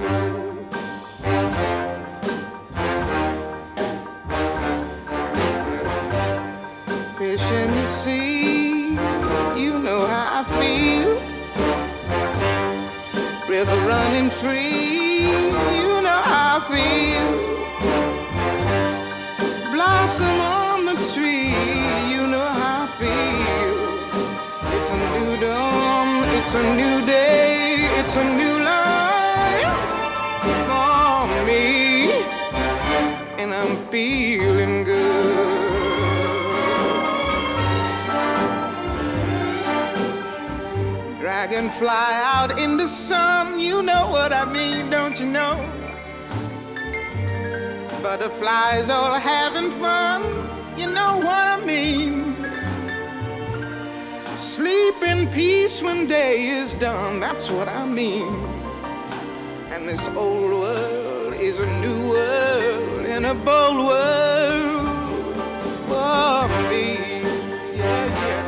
Speaker 5: Fish in the sea, you know how I feel. River running free, you know how I feel. Blossom on the tree, you know how I feel. It's a new dawn, it's a new day, it's a new life for me, and I'm feeling good. Dragonfly out in the sun, you know what I mean, don't you know? Butterflies all having fun, you know what I mean. Sleep in peace when day is done, that's what I mean. And this old world is a new world and a bold world for me. Yeah, yeah.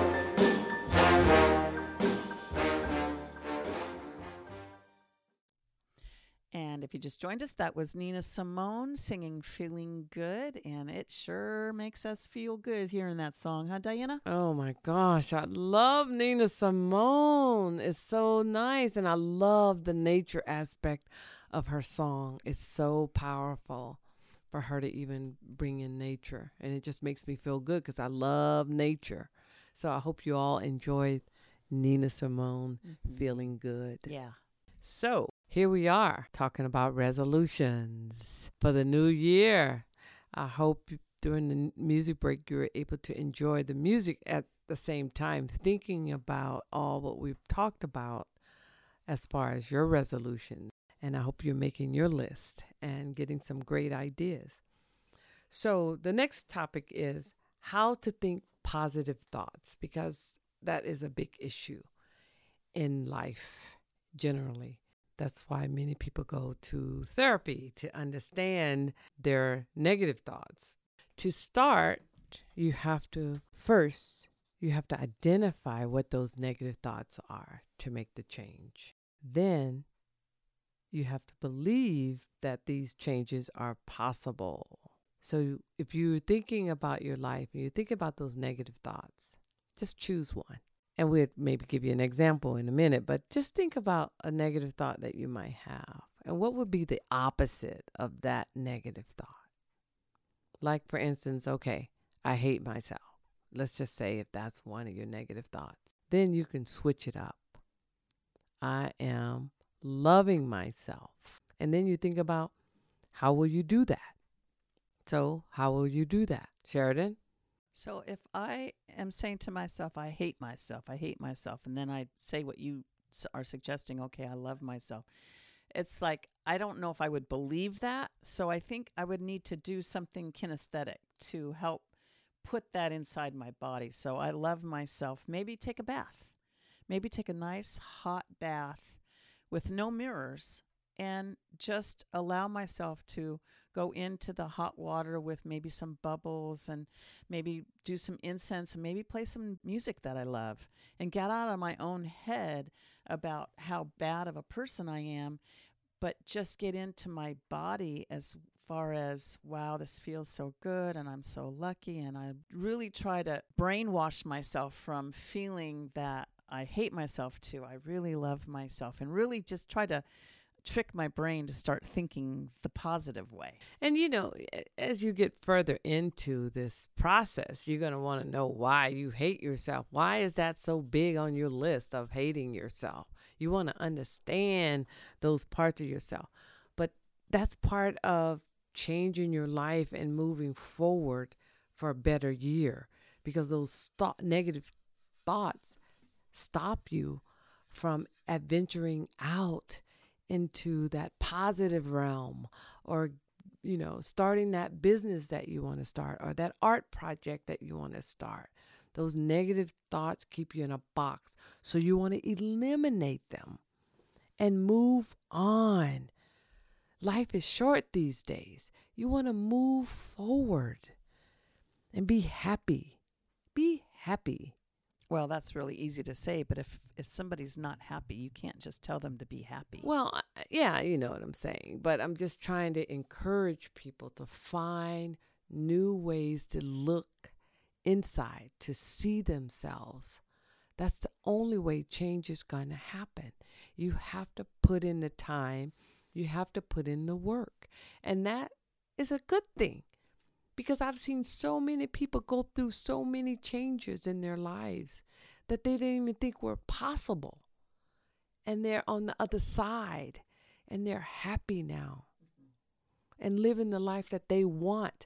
Speaker 2: And if you just joined us, that was Nina Simone singing Feeling Good. And it sure makes us feel good hearing that song, huh, Diana?
Speaker 1: Oh my gosh, I love Nina Simone. It's so nice. And I love the nature aspect of her song. It's so powerful for her to even bring in nature. And it just makes me feel good because I love nature. So I hope you all enjoyed Nina Simone, mm-hmm. Feeling Good.
Speaker 2: Yeah.
Speaker 1: So here we are talking about resolutions for the new year. I hope during the music break you were able to enjoy the music at the same time, thinking about all what we've talked about as far as your resolutions. And I hope you're making your list and getting some great ideas. So the next topic is how to think positive thoughts, because that is a big issue in life generally. That's why many people go to therapy to understand their negative thoughts. To start, you have to first, you have to identify what those negative thoughts are to make the change. Then you have to believe that these changes are possible. So if you're thinking about your life and you think about those negative thoughts, just choose one. And we'll maybe give you an example in a minute, but just think about a negative thought that you might have. And what would be the opposite of that negative thought? Like, for instance, okay, I hate myself. Let's just say if that's one of your negative thoughts. Then you can switch it up. I am loving myself. And then you think about, how will you do that? So how will you do that? Sheridan?
Speaker 2: So if I am saying to myself, I hate myself, I hate myself, and then I say what you are suggesting, okay, I love myself. It's like, I don't know if I would believe that. So I think I would need to do something kinesthetic to help put that inside my body. So I love myself. Maybe take a bath. Maybe take a nice hot bath with no mirrors and just allow myself to go into the hot water with maybe some bubbles and maybe do some incense and maybe play some music that I love and get out of my own head about how bad of a person I am, but just get into my body as far as, wow, this feels so good and I'm so lucky. And I really try to brainwash myself from feeling that I hate myself to I really love myself, and really just try to trick my brain to start thinking the positive way.
Speaker 1: And, you know, as you get further into this process, you're going to want to know why you hate yourself. Why is that so big on your list of hating yourself? You want to understand those parts of yourself. But that's part of changing your life and moving forward for a better year, because those th- negative thoughts stop you from adventuring out into that positive realm, or, you know, starting that business that you want to start, or that art project that you want to start. Those negative thoughts keep you in a box. So you want to eliminate them and move on. Life is short these days. You want to move forward and be happy. Be happy.
Speaker 2: Well, that's really easy to say, but if, if somebody's not happy, you can't just tell them to be happy.
Speaker 1: Well, I- yeah, you know what I'm saying. But I'm just trying to encourage people to find new ways to look inside, to see themselves. That's the only way change is going to happen. You have to put in the time. You have to put in the work. And that is a good thing. Because I've seen so many people go through so many changes in their lives that they didn't even think were possible. And they're on the other side and they're happy now and living the life that they want,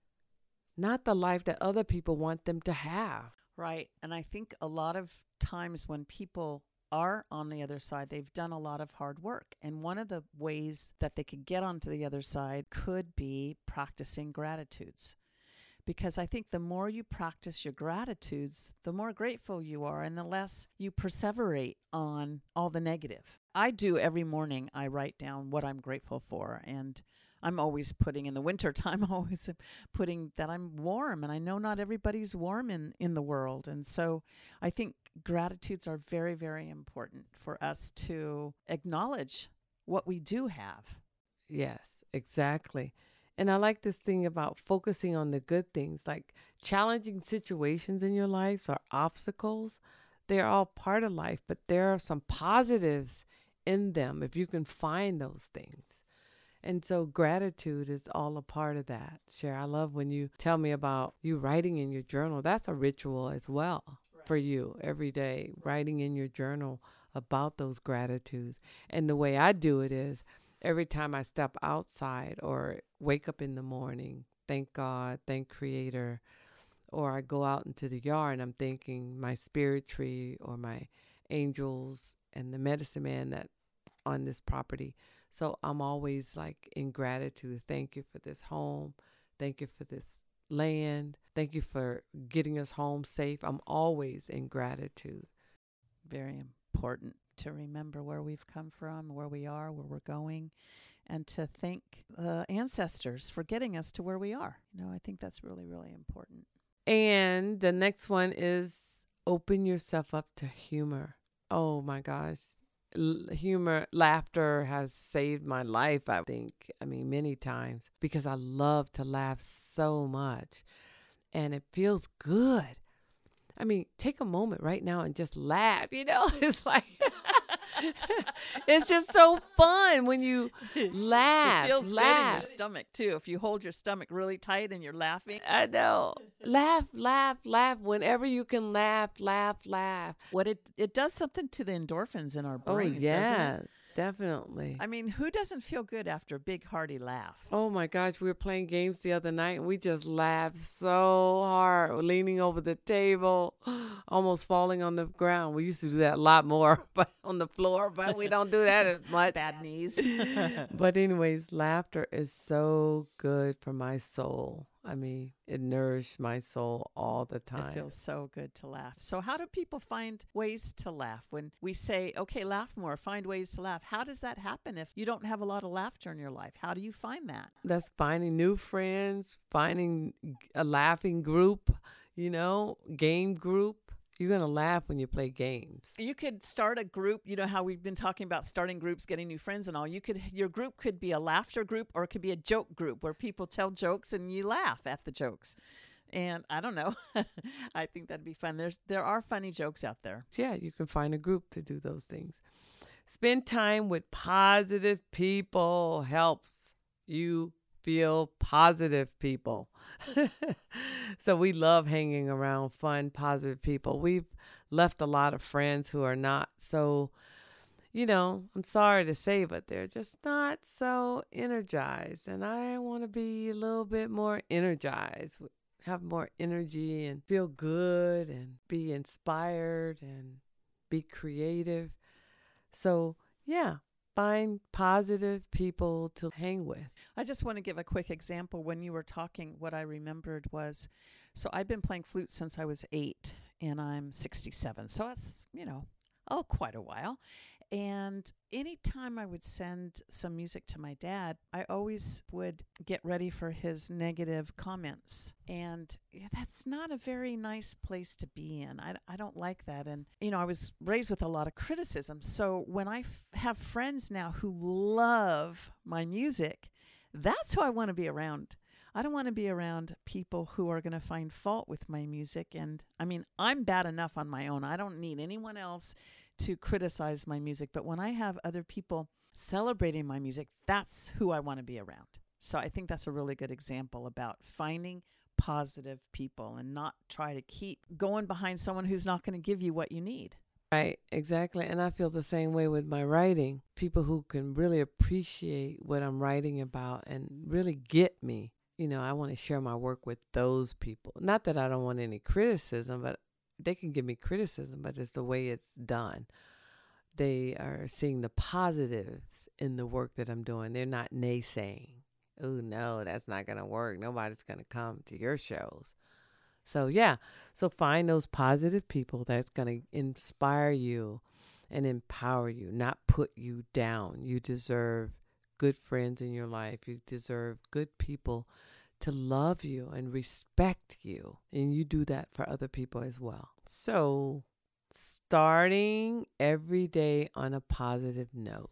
Speaker 1: not the life that other people want them to have.
Speaker 2: Right. And I think a lot of times when people are on the other side, they've done a lot of hard work. And one of the ways that they could get onto the other side could be practicing gratitudes. Because I think the more you practice your gratitudes, the more grateful you are and the less you perseverate on all the negative. I do every morning, I write down what I'm grateful for. And I'm always putting in the wintertime, I'm always putting that I'm warm. And I know not everybody's warm in, in the world. And so I think gratitudes are very, very important for us to acknowledge what we do have.
Speaker 1: Yes, exactly. And I like this thing about focusing on the good things, like challenging situations in your life or obstacles. They're all part of life, but there are some positives in them if you can find those things. And so gratitude is all a part of that. Cher, I love when you tell me about you writing in your journal. That's a ritual as well right. for you every day, writing in your journal about those gratitudes. And the way I do it is every time I step outside or wake up in the morning, thank God, thank Creator, or I go out into the yard and I'm thanking my spirit tree or my angels and the medicine man that on this property. So I'm always like in gratitude. Thank you for this home. Thank you for this land. Thank you for getting us home safe. I'm always in gratitude.
Speaker 2: Very important to remember where we've come from, where we are, where we're going, and to thank the ancestors for getting us to where we are. You know, I think that's really, really important.
Speaker 1: And the next one is open yourself up to humor. Oh my gosh. L- humor, laughter has saved my life, I think. I mean, many times because I love to laugh so much and it feels good. I mean, take a moment right now and just laugh, you know, it's like, it's just so fun when you laugh.
Speaker 2: It feels
Speaker 1: laugh.
Speaker 2: good in your stomach, too. If you hold your stomach really tight and you're laughing.
Speaker 1: I know. Laugh, laugh, laugh. Whenever you can laugh, laugh, laugh.
Speaker 2: What it it does something to the endorphins in our brains,
Speaker 1: oh, yes,
Speaker 2: doesn't it?
Speaker 1: Definitely.
Speaker 2: I mean, who doesn't feel good after a big, hearty laugh?
Speaker 1: Oh, my gosh. We were playing games the other night, and we just laughed so hard, leaning over the table, almost falling on the ground. We used to do that a lot more but on the floor, but we don't do that as much.
Speaker 2: Bad knees.
Speaker 1: But anyways, laughter is so good for my soul. I mean, it nourished my soul all the time.
Speaker 2: It feels so good to laugh. So how do people find ways to laugh? When we say, okay, laugh more, find ways to laugh, how does that happen if you don't have a lot of laughter in your life? How do you find that?
Speaker 1: That's finding new friends, finding a laughing group, you know, game group. You're going to laugh when you play games.
Speaker 2: You could start a group. You know how we've been talking about starting groups, getting new friends and all. You could, your group could be a laughter group or it could be a joke group where people tell jokes and you laugh at the jokes. And I don't know. I think that'd be fun. There's, there are funny jokes out there.
Speaker 1: Yeah, you can find a group to do those things. Spend time with positive people helps you feel positive people. So we love hanging around fun, positive people. We've left a lot of friends who are not so, you know, I'm sorry to say, but they're just not so energized. And I want to be a little bit more energized, have more energy and feel good and be inspired and be creative. So, yeah. Find positive people to hang with.
Speaker 2: I just want to give a quick example. When you were talking, what I remembered was, so I've been playing flute since I was eight, and I'm sixty-seven. So that's, you know, oh, quite a while. And anytime I would send some music to my dad, I always would get ready for his negative comments. And that's not a very nice place to be in. I, I don't like that. And, you know, I was raised with a lot of criticism. So when I f- have friends now who love my music, that's who I want to be around. I don't want to be around people who are going to find fault with my music. And I mean, I'm bad enough on my own. I don't need anyone else to criticize my music. But when I have other people celebrating my music, that's who I want to be around. So I think that's a really good example about finding positive people and not try to keep going behind someone who's not going to give you what you need.
Speaker 1: Right, exactly. And I feel the same way with my writing. People who can really appreciate what I'm writing about and really get me. You know, I want to share my work with those people. Not that I don't want any criticism, but they can give me criticism, but it's the way it's done. They are seeing the positives in the work that I'm doing. They're not naysaying. Oh, no, that's not going to work. Nobody's going to come to your shows. So, yeah. So find those positive people that's going to inspire you and empower you, not put you down. You deserve good friends in your life. You deserve good people to love you and respect you. And you do that for other people as well. So starting every day on a positive note.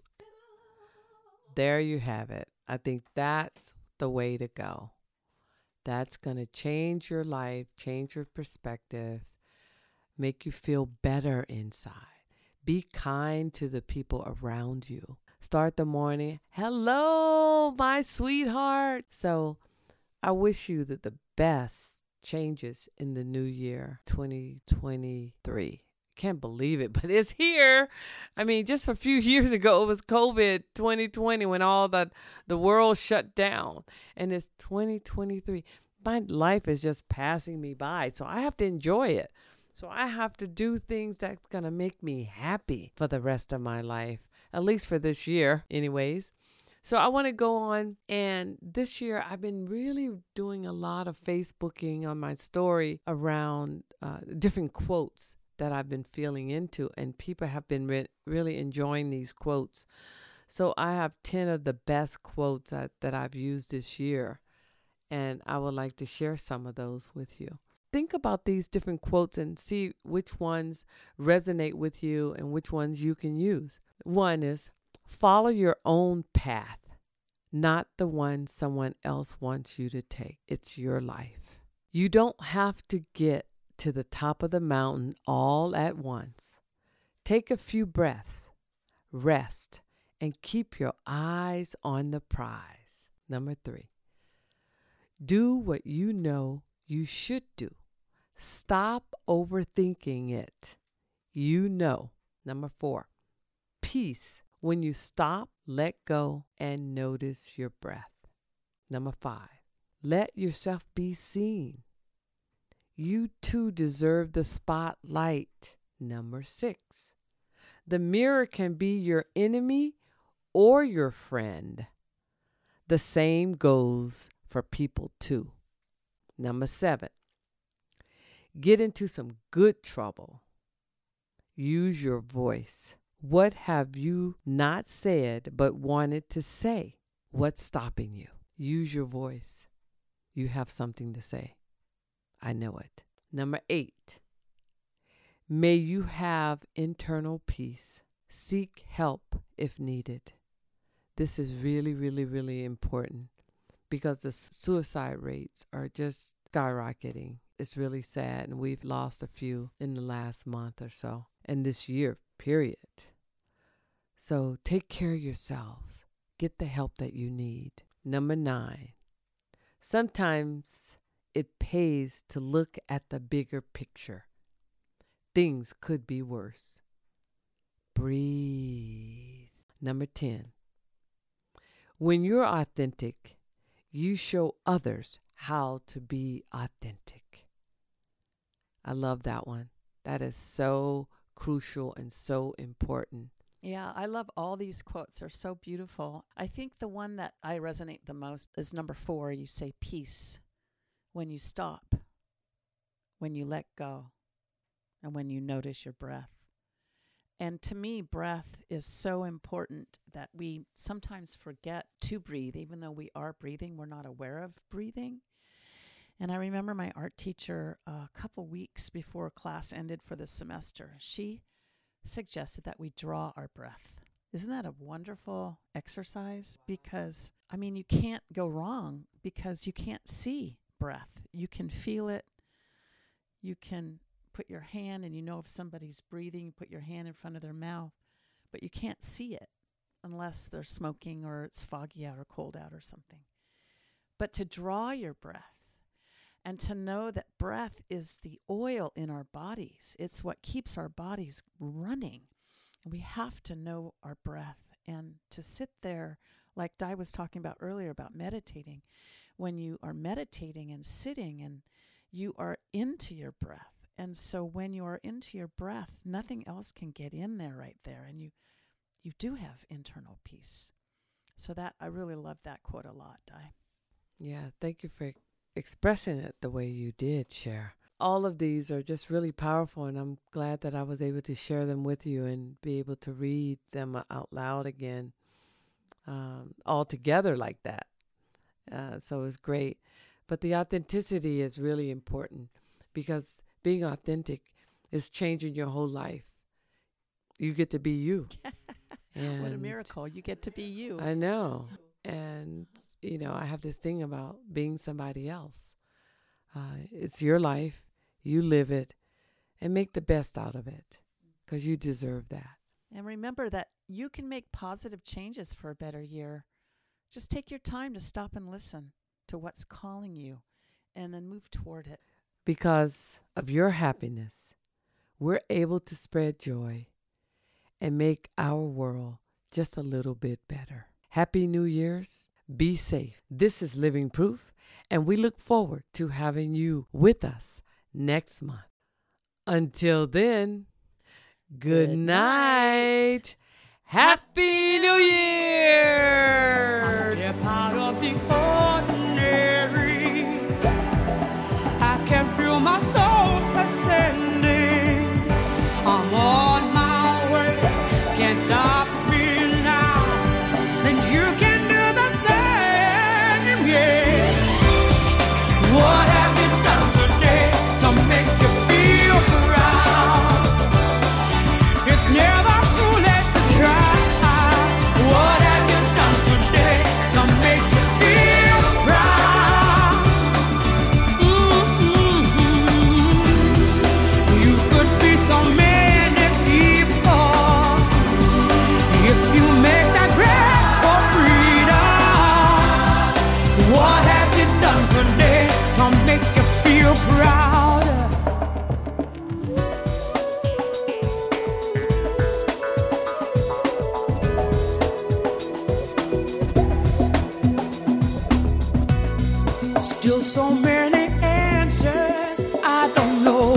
Speaker 1: There you have it. I think that's the way to go. That's going to change your life, change your perspective, make you feel better inside. Be kind to the people around you. Start the morning, hello, my sweetheart. So I wish you that the best changes in the new year, twenty twenty-three. Can't believe it, but it's here. I mean, just a few years ago, it was COVID twenty twenty when all the, the world shut down. And it's twenty twenty-three. My life is just passing me by, so I have to enjoy it. So I have to do things that's going to make me happy for the rest of my life, at least for this year anyways. So I want to go on, and this year I've been really doing a lot of Facebooking on my story around uh, different quotes that I've been feeling into, and people have been re- really enjoying these quotes. So I have ten of the best quotes that, that I've used this year, and I would like to share some of those with you. Think about these different quotes and see which ones resonate with you and which ones you can use. One is, follow your own path, not the one someone else wants you to take. It's your life. You don't have to get to the top of the mountain all at once. Take a few breaths, rest, and keep your eyes on the prize. Number three, do what you know you should do. Stop overthinking it. You know. Number four, peace when you stop, let go, and notice your breath. Number five, let yourself be seen. You too deserve the spotlight. Number six, the mirror can be your enemy or your friend. The same goes for people too. Number seven, get into some good trouble. Use your voice. What have you not said but wanted to say? What's stopping you? Use your voice. You have something to say. I know it. Number eight, may you have internal peace. Seek help if needed. This is really, really, really important because the suicide rates are just skyrocketing. It's really sad, and we've lost a few in the last month or so, and this year, period. So take care of yourselves. Get the help that you need. Number nine, sometimes it pays to look at the bigger picture. Things could be worse. Breathe. Number ten, when you're authentic, you show others how to be authentic. I love that one. That is so crucial and so important.
Speaker 2: Yeah, I love all these quotes. They're so beautiful. I think the one that I resonate the most is number four. You say peace when you stop, when you let go, and when you notice your breath. And to me, breath is so important that we sometimes forget to breathe. Even though we are breathing, we're not aware of breathing. And I remember my art teacher uh, a couple weeks before class ended for the semester, she suggested that we draw our breath. Isn't that a wonderful exercise? Because, I mean, you can't go wrong because you can't see breath. You can feel it. You can put your hand and you know if somebody's breathing, you put your hand in front of their mouth, but you can't see it unless they're smoking or it's foggy out or cold out or something. But to draw your breath and to know that breath is the oil in our bodies, it's what keeps our bodies running. We have to know our breath and to sit there, like Di was talking about earlier about meditating. When you are meditating and sitting and you are into your breath. And so when you are into your breath, nothing else can get in there right there. And you you do have internal peace. So that I really love that quote a lot, Di.
Speaker 1: Yeah, thank you for expressing it the way you did, Cher. All of these are just really powerful, and I'm glad that I was able to share them with you and be able to read them out loud again um, all together like that. Uh, so it's great. But the authenticity is really important because being authentic is changing your whole life. You get to be you.
Speaker 2: What a miracle. You get to be you.
Speaker 1: I know. And, you know, I have this thing about being somebody else. Uh, it's your life. You live it and make the best out of it because you deserve that.
Speaker 2: And remember that you can make positive changes for a better year. Just take your time to stop and listen to what's calling you and then move toward it.
Speaker 1: Because of your happiness, we're able to spread joy and make our world just a little bit better. Happy New Year's. Be safe. This is Living Proof, and we look forward to having you with us next month. Until then, good, good night. night. Happy New Year!
Speaker 3: I step out of the ordinary. I can feel my soul ascending. I'm on my way, can't stop me now. And you can do the same, yeah. What have you done today to make you feel proud? It's never too late to try. What have you done today to make you feel proud? Mm-hmm. You could be so many people if you make that grab for freedom. What have you done today to make you feel proud? Still so many answers I don't know.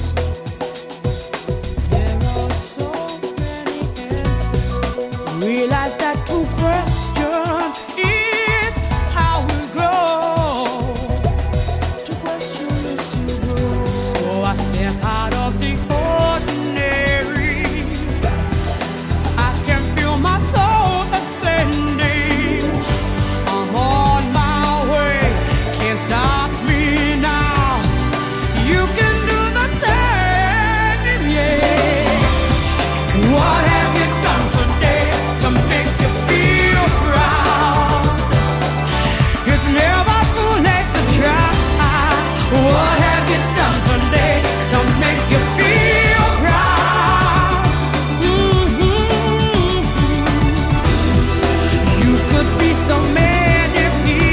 Speaker 3: There are so many answers. Realize that to question is how we grow. To question is to grow. So I step out of the ordinary. I can feel my soul ascending. I'm on my way. Can't stop me now. You can do the same, yeah. What have you done today to make you feel proud? It's never too late to try. What have you done today to make you feel proud? Mm-hmm. You could be so many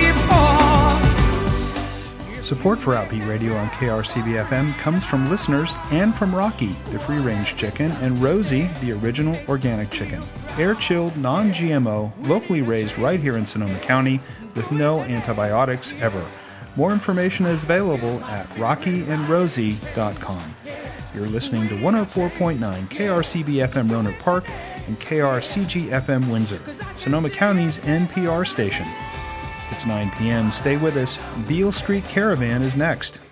Speaker 3: people.
Speaker 4: Support for Outbeat Radio on K R C B F M comes from listeners and from Rocky, the free-range chicken, and Rosie, the original organic chicken. Air-chilled, non-G M O, locally raised right here in Sonoma County with no antibiotics ever. More information is available at rocky and rosie dot com. You're listening to one oh four point nine K R C B F M Roanoke Park and K R C G F M Windsor, Sonoma County's N P R station. It's nine p.m. Stay with us. Beale Street Caravan is next.